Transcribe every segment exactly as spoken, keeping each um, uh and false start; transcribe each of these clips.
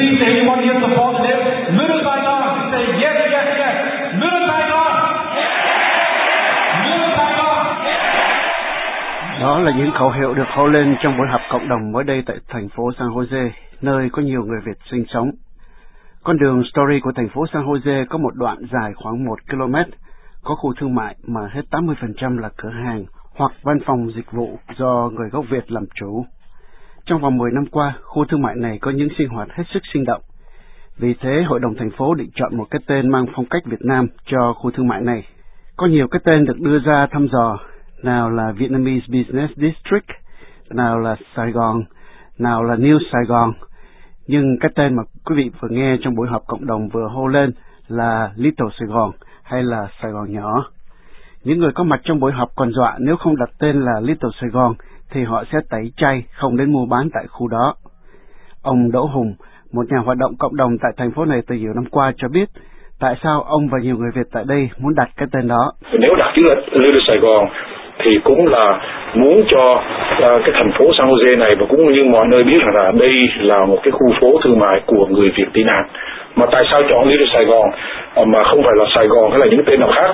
please, anyone here to positive, Little Saigon, say yes, yes, yes. Little Saigon. Little Saigon. Đó là những khẩu hiệu được hô lên trong buổi họp cộng đồng mới đây tại thành phố San Jose, nơi có nhiều người Việt sinh sống. Con đường Story của thành phố San Jose có một đoạn dài khoảng một ki lô mét, có khu thương mại mà hết tám mươi phần trăm là cửa hàng hoặc văn phòng dịch vụ do người gốc Việt làm chủ. Trong vòng mười năm qua, khu thương mại này có những sinh hoạt hết sức sinh động. Vì thế, Hội đồng thành phố định chọn một cái tên mang phong cách Việt Nam cho khu thương mại này. Có nhiều cái tên được đưa ra thăm dò, nào là Vietnamese Business District, nào là Sài Gòn, nào là New Sài Gòn. Nhưng cái tên mà quý vị vừa nghe trong buổi họp cộng đồng vừa hô lên là Little Sài Gòn hay là Sài Gòn nhỏ. Những người có mặt trong buổi họp còn dọa nếu không đặt tên là Little Sài Gòn thì họ sẽ tẩy chay không đến mua bán tại khu đó. Ông Đỗ Hùng, một nhà hoạt động cộng đồng tại thành phố này từ nhiều năm qua cho biết tại sao ông và nhiều người Việt tại đây muốn đặt cái tên đó. Nếu đặt chữ Little Sài Gòn thì cũng là muốn cho uh, cái thành phố San Jose này và cũng như mọi nơi biết rằng là đây là một cái khu phố thương mại của người Việt tị nạn. Mà tại sao chọn Little Sài Gòn uh, mà không phải là Sài Gòn hay là những tên nào khác?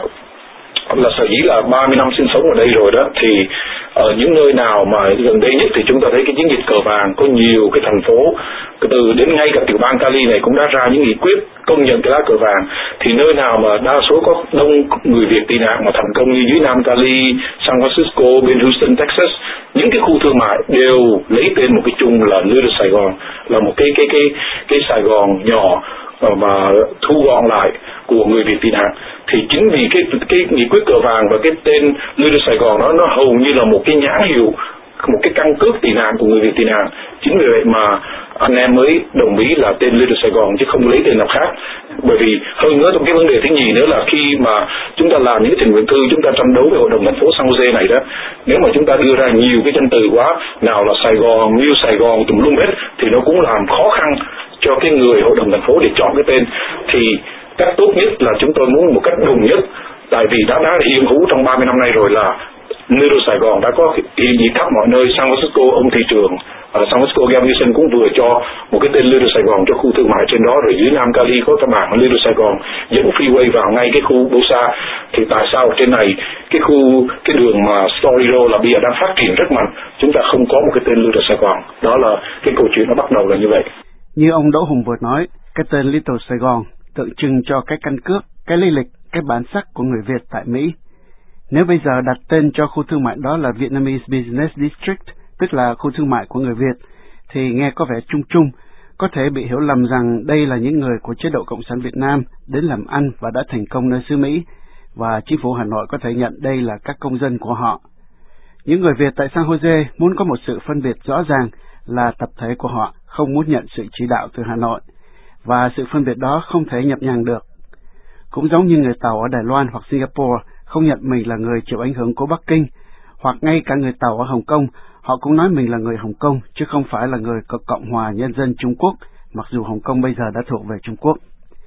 Là sở dĩ là ba mươi năm sinh sống ở đây rồi đó, thì ở những nơi nào mà gần đây nhất thì chúng ta thấy cái chiến dịch cờ vàng, có nhiều cái thành phố từ đến ngay cả tiểu bang Cali này cũng đã ra những nghị quyết công nhận cái lá cờ vàng. Thì nơi nào mà đa số có đông người Việt tị nạn mà thành công như dưới Nam Cali, San Francisco, bên Houston, Texas, những cái khu thương mại đều lấy tên một cái chung là Little Sài Gòn, là một cái cái cái cái Sài Gòn nhỏ mà thu gọn lại của người Việt tị nạn. Thì chính vì cái cái nghị quyết cờ vàng và cái tên Little Sài Gòn đó, nó hầu như là một cái nhãn hiệu, một cái căn cước tị nạn của người Việt tị nạn. Chính vì vậy mà anh em mới đồng ý là tên Little Sài Gòn chứ không lấy tên nào khác. Bởi vì hơn nữa, trong cái vấn đề thứ nhì nữa là khi mà chúng ta làm những cái tình nguyện thư, chúng ta tranh đấu với hội đồng thành phố San Jose này đó, nếu mà chúng ta đưa ra nhiều cái danh từ quá, nào là Sài Gòn, New Sài Gòn, tùm lum hết, thì nó cũng làm khó khăn cho cái người hội đồng thành phố để chọn cái tên. Thì cách tốt nhất là chúng tôi muốn một cách đồng nhất, tại vì đã đã hiện hữu trong ba mươi năm nay rồi là Little Sài Gòn đã có hiện diện khắp mọi nơi. San Francisco, ông thị trường ở San Francisco Gavin Newsom cũng vừa cho một cái tên Little Sài Gòn cho khu thương mại trên đó, rồi dưới Nam Cali có cái bảng Little Sài Gòn dẫn freeway vào ngay cái khu Bosa. Thì tại sao trên này cái khu cái đường mà Story Road là bây giờ đang phát triển rất mạnh, chúng ta không có một cái tên Little Sài Gòn? Đó là cái câu chuyện nó bắt đầu là như vậy. Như ông Đỗ Hùng vừa nói, cái tên Little Sài Gòn tượng trưng cho cái căn cước, cái lý lịch, cái bản sắc của người Việt tại Mỹ. Nếu bây giờ đặt tên cho khu thương mại đó là Vietnamese Business District, tức là khu thương mại của người Việt, thì nghe có vẻ chung chung, có thể bị hiểu lầm rằng đây là những người của chế độ Cộng sản Việt Nam đến làm ăn và đã thành công nơi xứ Mỹ, và chính phủ Hà Nội có thể nhận đây là các công dân của họ. Những người Việt tại San Jose muốn có một sự phân biệt rõ ràng là tập thể của họ không muốn nhận sự chỉ đạo từ Hà Nội, và sự phân biệt đó không thể nhập nhằng được. Cũng giống như người Tàu ở Đài Loan hoặc Singapore không nhận mình là người chịu ảnh hưởng của Bắc Kinh, hoặc ngay cả người Tàu ở Hồng Kông, họ cũng nói mình là người Hồng Kông, chứ không phải là người của Cộng hòa Nhân dân Trung Quốc, mặc dù Hồng Kông bây giờ đã thuộc về Trung Quốc.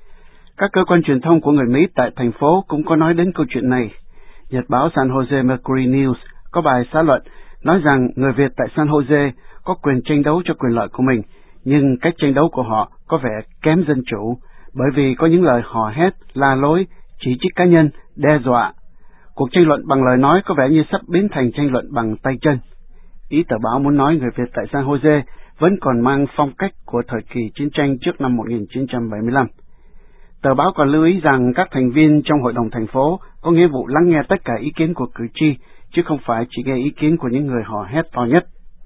Các cơ quan truyền thông của người Mỹ tại thành phố cũng có nói đến câu chuyện này. Nhật báo San Jose Mercury News có bài xã luận nói rằng người Việt tại San Jose có quyền tranh đấu cho quyền lợi của mình, nhưng cách tranh đấu của họ có vẻ kém dân chủ, bởi vì có những lời hò hét, la lối, chỉ trích cá nhân, đe dọa. Cuộc tranh luận bằng lời nói có vẻ như sắp biến thành tranh luận bằng tay chân. Ý tờ báo muốn nói người Việt tại San Jose vẫn còn mang phong cách của thời kỳ chiến tranh trước năm một nghìn chín trăm bảy mươi lăm. Tờ báo còn lưu ý rằng các thành viên trong hội đồng thành phố có nghĩa vụ lắng nghe tất cả ý kiến của cử tri, chứ không phải chỉ nghe ý kiến của những người hò hét to nhất.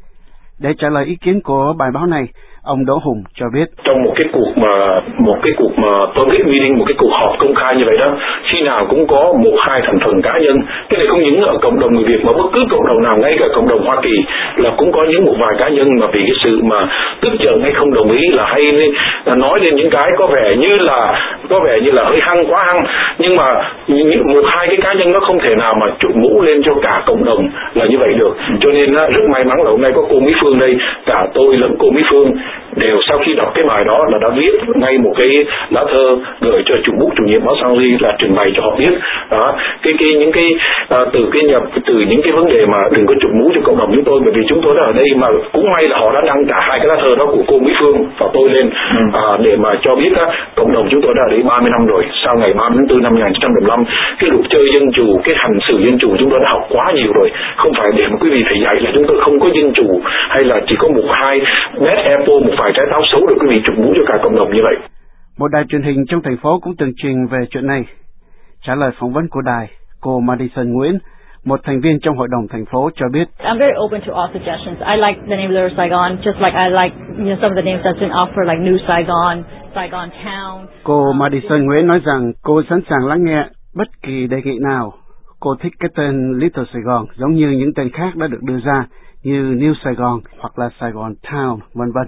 Để trả lời ý kiến của bài báo này, ông Đỗ Hùng cho biết, trong một cái cuộc mà một cái cuộc mà public meeting, một cái cuộc họp công khai như vậy đó, khi nào cũng có một hai thành phần cá nhân. Cái này không những ở cộng đồng người Việt mà bất cứ cộng đồng nào, ngay cả cộng đồng Hoa Kỳ là cũng có những một vài cá nhân mà vì cái sự mà tức giận hay không đồng ý là hay nên là nói lên những cái có vẻ như là có vẻ như là hơi hăng quá hăng, nhưng mà một hai cái cá nhân nó không thể nào mà trụ mũ lên cho cả cộng đồng là như vậy được. Cho nên rất may mắn là hôm nay có cô Mỹ Phương đây, cả tôi lẫn cô Mỹ Phương đều sau khi đọc cái bài đó là đã viết ngay một cái lá thơ gửi cho chủ bút chủ nhiệm báo Sao Ly là trình bày cho họ biết đó cái cái những cái à, từ cái nhập từ những cái vấn đề mà đừng có chụp mũ cho cộng đồng chúng tôi, bởi vì chúng tôi đã ở đây mà cũng may là họ đã đăng cả hai cái lá thơ đó của cô Mỹ Phương và tôi lên à, để mà cho biết á, cộng đồng chúng tôi đã ở đây ba mươi năm rồi. Sau ngày ba mươi tháng tư năm một nghìn chín trăm bảy mươi lăm cái luật chơi dân chủ, cái hành xử dân chủ chúng tôi đã học quá nhiều rồi, không phải để mà quý vị phải dạy là chúng tôi không có dân chủ hay là chỉ có một hai bad apple, một vài trái táo xấu để quý vị chụp mũ cho cả cộng đồng như vậy. Một đài truyền hình trong thành phố cũng từng trình về chuyện này. Trả lời phỏng vấn của đài, cô Madison Nguyễn, một thành viên trong hội đồng thành phố cho biết, I'm very open to all suggestions. I like the name Little Saigon, just like I like you know, some of the names that's been offered, like New Saigon, Saigon Town. Cô Madison Nguyễn nói rằng cô sẵn sàng lắng nghe bất kỳ đề nghị nào. Cô thích cái tên Little Saigon giống như những tên khác đã được đưa ra như New Saigon hoặc là Saigon Town, vân vân.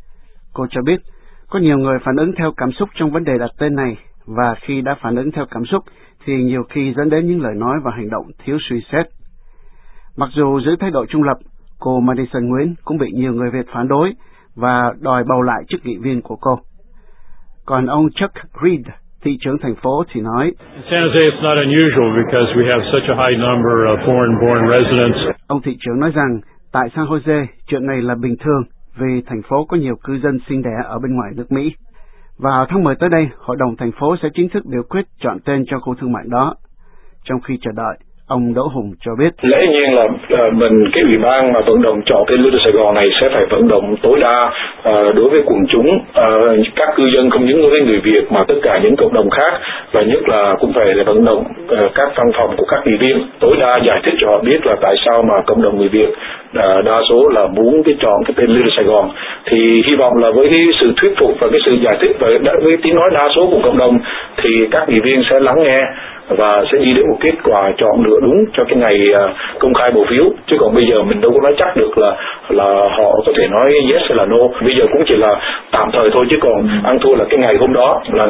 Cô cho biết có nhiều người phản ứng theo cảm xúc trong vấn đề đặt tên này, và khi đã phản ứng theo cảm xúc thì nhiều khi dẫn đến những lời nói và hành động thiếu suy xét. Mặc dù giữ thái độ trung lập, cô Madison Nguyễn cũng bị nhiều người Việt phản đối và đòi bầu lại chức nghị viên của cô. Còn ông Chuck Reed, thị trưởng thành phố thì nói, San Jose it's not unusual because we have such a high number of foreign-born residents. Ông thị trưởng nói rằng tại San Jose chuyện này là bình thường vì thành phố có nhiều cư dân sinh đẻ ở bên ngoài nước Mỹ. Vào tháng mười tới đây, Hội đồng thành phố sẽ chính thức biểu quyết chọn tên cho khu thương mại đó. Trong khi chờ đợi, ông Đỗ Hùng cho biết, lẽ nhiên là uh, mình cái ủy ban mà vận động chọn tên Little Sài Gòn này sẽ phải vận động tối đa uh, đối với quần chúng, uh, các cư dân không những đối với người Việt mà tất cả những cộng đồng khác, và nhất là cũng phải là vận động uh, các văn phòng của các nghị viên tối đa giải thích cho họ biết là tại sao mà cộng đồng người Việt uh, đa số là muốn cái chọn cái tên Little Sài Gòn. Thì hy vọng là với cái sự thuyết phục và cái sự giải thích và với tiếng nói đa số của cộng đồng thì các nghị viên sẽ lắng nghe và sẽ đi đến một kết quả chọn lựa đúng cho cái ngày uh, công khai bầu phiếu. Chứ còn bây giờ mình đâu có nói chắc được là là họ có thể nói yes hay là no. Bây giờ cũng chỉ là tạm thời thôi, chứ còn ăn thua là cái ngày hôm đó là